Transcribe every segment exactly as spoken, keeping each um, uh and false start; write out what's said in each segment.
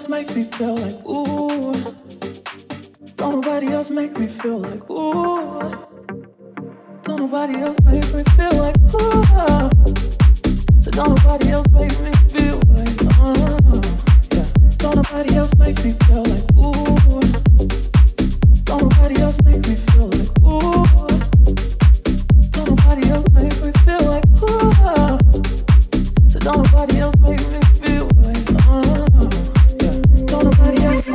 else make me feel like ooh. Don't nobody else make me feel like ooh. Don't nobody else make me feel like ooh. So don't nobody else make me feel like uh, yeah. Don't nobody else make me feel like ooh. Don't nobody else make me feel like ooh. Don't nobody else make me feel like ooh. So don't nobody else make me feel like uh, yeah. Don't nobody else.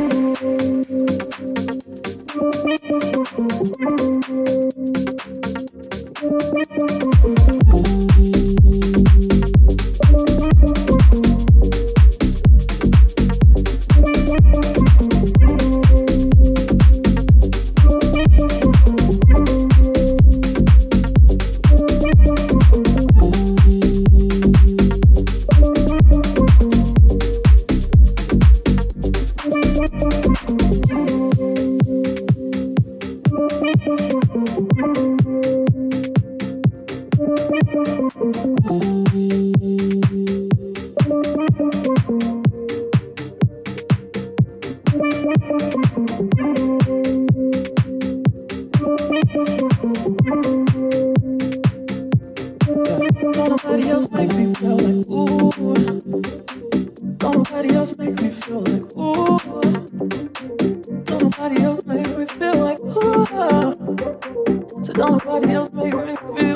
Don't nobody else make me feel